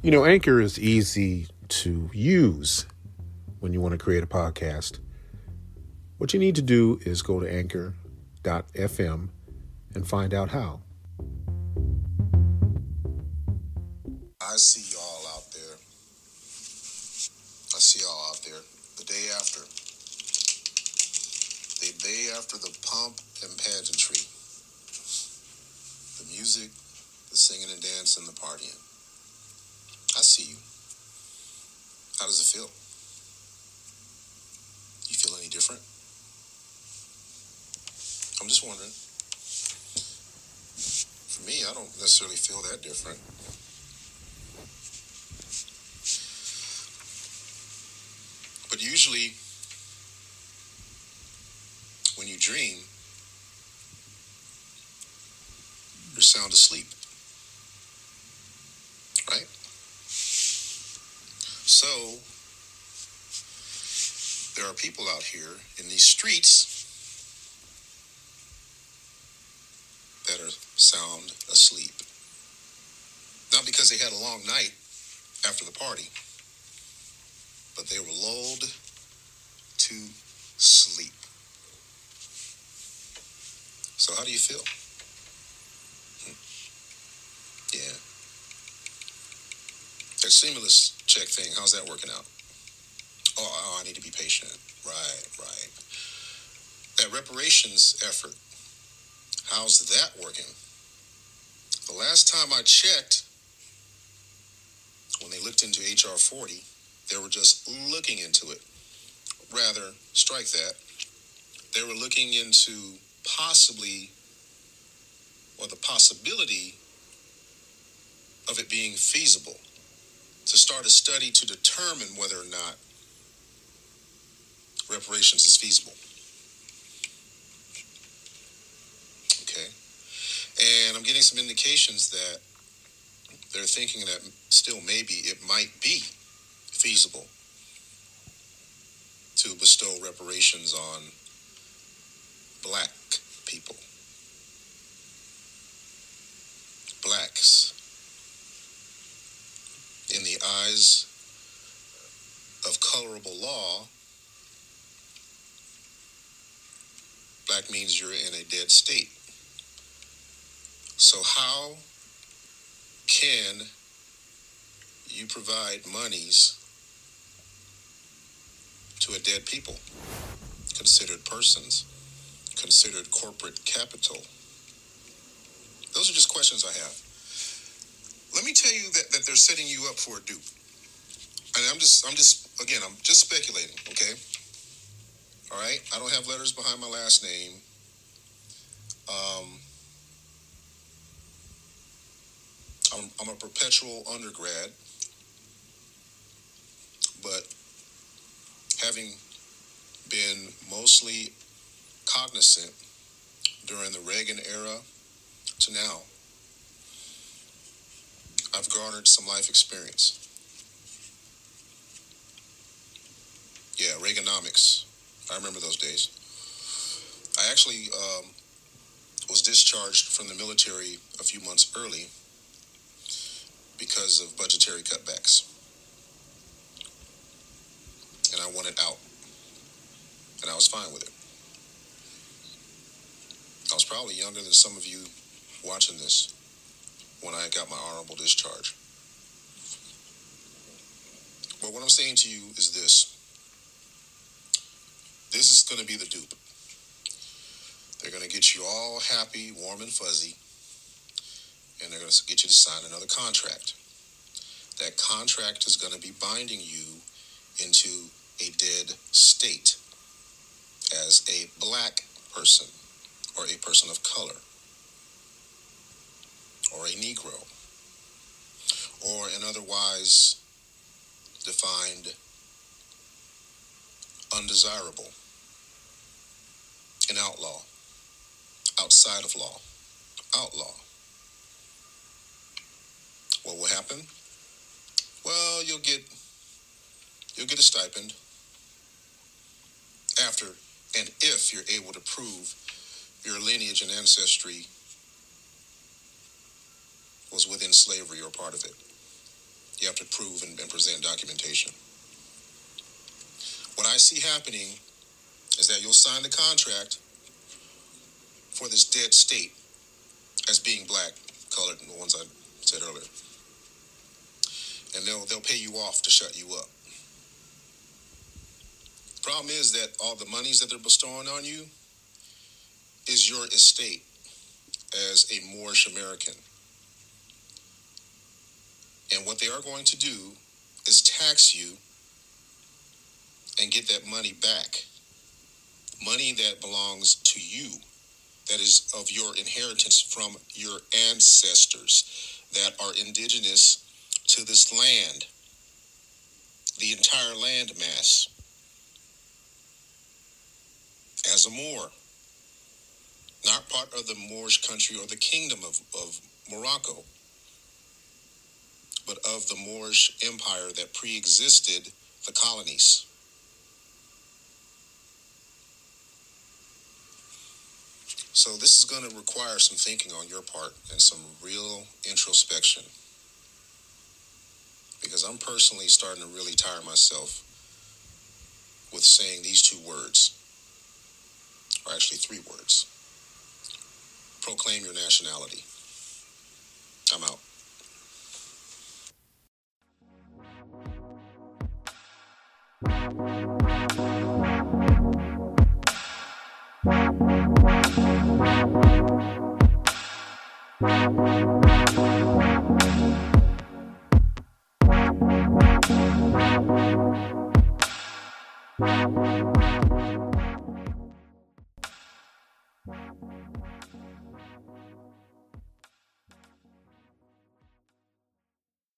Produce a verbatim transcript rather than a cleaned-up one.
You know, Anchor is easy to use when you want to create a podcast. What you need to do is go to anchor dot f m and find out how. I see y'all out there. I see y'all out there the day after. The day after the pomp and pageantry. The music, the singing and dancing, the partying. I see you. How does it feel? You feel any different? I'm just wondering. For me, I don't necessarily feel that different. But usually, when you dream, you're sound asleep. Right? So, there are people out here in these streets that are sound asleep. Not because they had a long night after the party, but they were lulled to sleep. So how do you feel? Hmm. Yeah. That stimulus check thing, how's that working out? Oh, oh, I need to be patient. Right, right. That reparations effort, how's that working? The last time I checked, when they looked into H R forty, they were just looking into it. Rather, strike that. They were looking into possibly, or the possibility of it being feasible, to start a study to determine whether or not reparations is feasible. Okay. And I'm getting some indications that they're thinking that still maybe it might be feasible to bestow reparations on black people. Blacks. In the eyes of colorable law, black means you're in a dead state. So how can you provide monies to a dead people, considered persons, considered corporate capital? Those are just questions I have. Let me tell you that, that they're setting you up for a dupe. And I'm just, I'm just, again, I'm just speculating, okay? All right? I don't have letters behind my last name. Um, I'm, I'm a perpetual undergrad, but having been mostly cognizant during the Reagan era to now, I've garnered some life experience. Yeah, Reaganomics. I remember those days. I actually um, was discharged from the military a few months early because of budgetary cutbacks. And I wanted out. And I was fine with it. I was probably younger than some of you watching this when I got my honorable discharge. But what I'm saying to you is this. This is going to be the dupe. They're going to get you all happy, warm and fuzzy, and they're going to get you to sign another contract. That contract is going to be binding you into a dead state as a black person or a person of color or a Negro or an otherwise defined undesirable, an outlaw, outside of law, outlaw. What will happen? Well, you'll get you'll get a stipend after and if you're able to prove your lineage and ancestry was within slavery or part of it. You have to prove and, and present documentation. What I see happening is that you'll sign the contract for this dead state as being black, colored, and the ones I said earlier. And they'll they'll pay you off to shut you up. Problem is that all the monies that they're bestowing on you is your estate as a Moorish American. And what they are going to do is tax you and get that money back. Money that belongs to you, that is of your inheritance from your ancestors that are indigenous to this land, the entire land mass. As a Moor, not part of the Moorish country or the kingdom of, of Morocco, but of the Moorish empire that pre-existed the colonies. So this is going to require some thinking on your part and some real introspection, because I'm personally starting to really tire myself with saying these two words, or actually three words. Proclaim your nationality. I'm out. Thank you.